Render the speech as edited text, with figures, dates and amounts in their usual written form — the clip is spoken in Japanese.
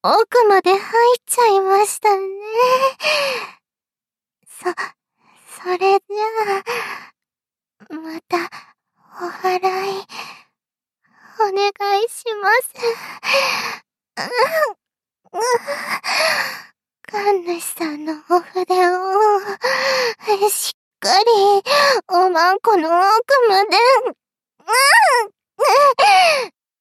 奥まで入っちゃいましたね。それじゃあ、また、お払い、お願いします。神主さんのお筆を、しっかり、おまんこの奥まで、